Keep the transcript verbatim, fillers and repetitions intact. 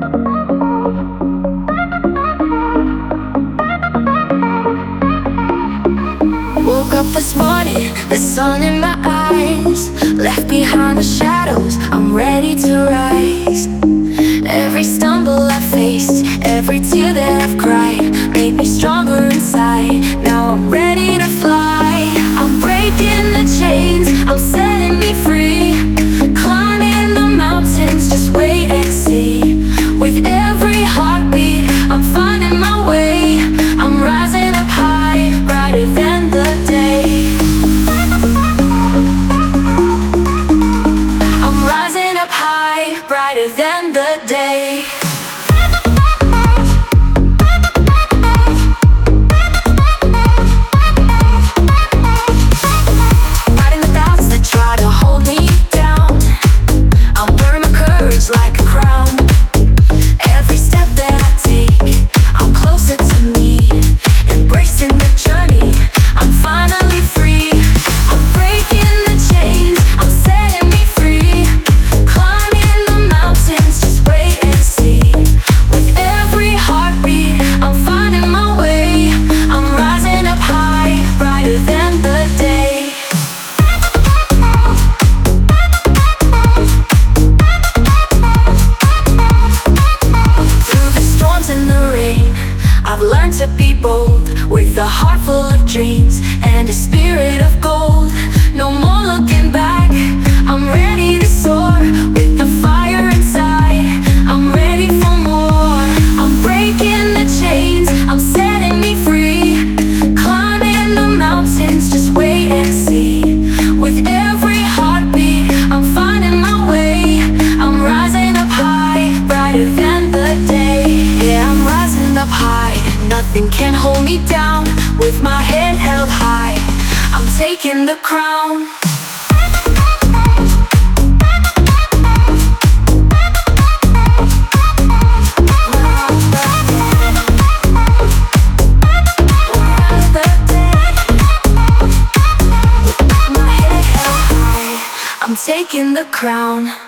Woke up this morning, the sun in my eyes, left behind the shadows, I'm ready to rise. Every stumble I faced, every tear that I've cried, made me stronger inside. Now I'm ready to fly. I'm breaking the chains, I'm setting me free. Climbing the mountains, just wait and see. With every heartbeat, I'm finding my way. I'm rising up high, brighter than the day. I'm rising up high, brighter than the day. Fighting the doubts that try to hold me down, I'm wearing my courage like a crown. Every step that I take, I'm closer to me. Embracing the journey, I'm finally free. I'm breaking the chains, I'm setting me free. Climbing the mountains, just wait and see. With every heartbeat, I'm finding my way. I'm rising up high, brighter than the day. Through the storms and the rain, I've learned to be bold, with a heart full of dreams and a spirit of gold. No more looking back, I'm ready to soar. With the fire inside, I'm ready for more. I'm breaking the chains, I'm setting me free. Climbing the mountains, just wait and see. With every heartbeat, I'm finding my way. I'm rising up high, brighter than the day. Yeah, I'm rising up high, nothing can hold me down. With my head held high, I'm taking the crown. My head held high, I'm taking the crown.